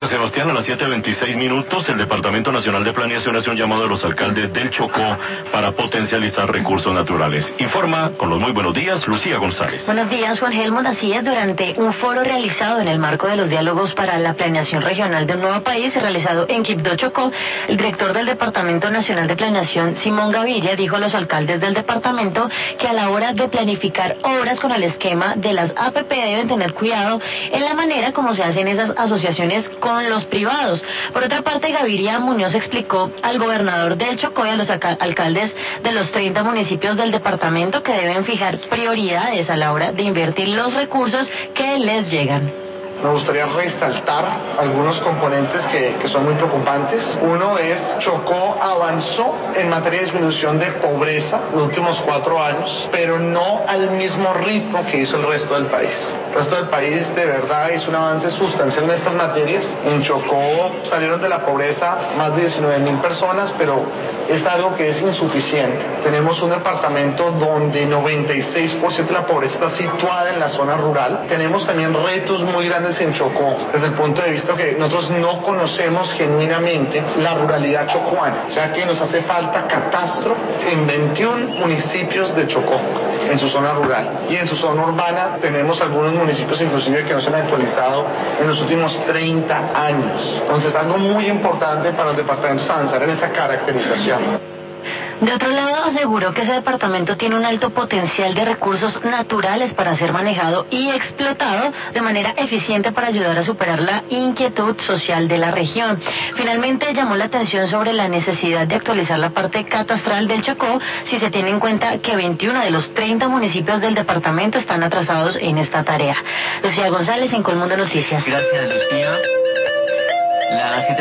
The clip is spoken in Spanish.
Sebastián, a las 7:26, el Departamento Nacional de Planeación hace un llamado a los alcaldes del Chocó para potencializar recursos naturales. Informa con los muy buenos días, Lucía González. Buenos días, Juan Helmut. Así es, durante un foro realizado en el marco de los diálogos para la planeación regional de un nuevo país, realizado en Quibdó, Chocó, el director del Departamento Nacional de Planeación, Simón Gaviria, dijo a los alcaldes del departamento que a la hora de planificar obras con el esquema de las APP deben tener cuidado en la manera como se hacen esas asociaciones con los privados. Por otra parte, Gaviria Muñoz explicó al gobernador del Chocó y a los alcaldes de los 30 municipios del departamento que deben fijar prioridades a la hora de invertir los recursos que les llegan. Me gustaría resaltar algunos componentes que son muy preocupantes. Uno es, Chocó avanzó en materia de disminución de pobreza en los últimos 4 años, pero no al mismo ritmo que hizo el resto del país. El resto del país de verdad hizo un avance sustancial en estas materias. En Chocó salieron de la pobreza más de 19.000 personas, pero es algo que es insuficiente. Tenemos un departamento donde 96% de la pobreza está situada en la zona rural. Tenemos también retos muy grandes en Chocó, desde el punto de vista que nosotros no conocemos genuinamente la ruralidad chocuana, ya que nos hace falta catastro en 21 municipios de Chocó, en su zona rural. Y en su zona urbana tenemos algunos municipios inclusive que no se han actualizado en los últimos 30 años. Entonces, algo muy importante para los departamentos avanzar en esa caracterización. De otro lado, aseguró que ese departamento tiene un alto potencial de recursos naturales para ser manejado y explotado de manera eficiente para ayudar a superar la inquietud social de la región. Finalmente, llamó la atención sobre la necesidad de actualizar la parte catastral del Chocó si se tiene en cuenta que 21 de los 30 municipios del departamento están atrasados en esta tarea. Lucía González, en Colmundo Noticias. Gracias, Lucía.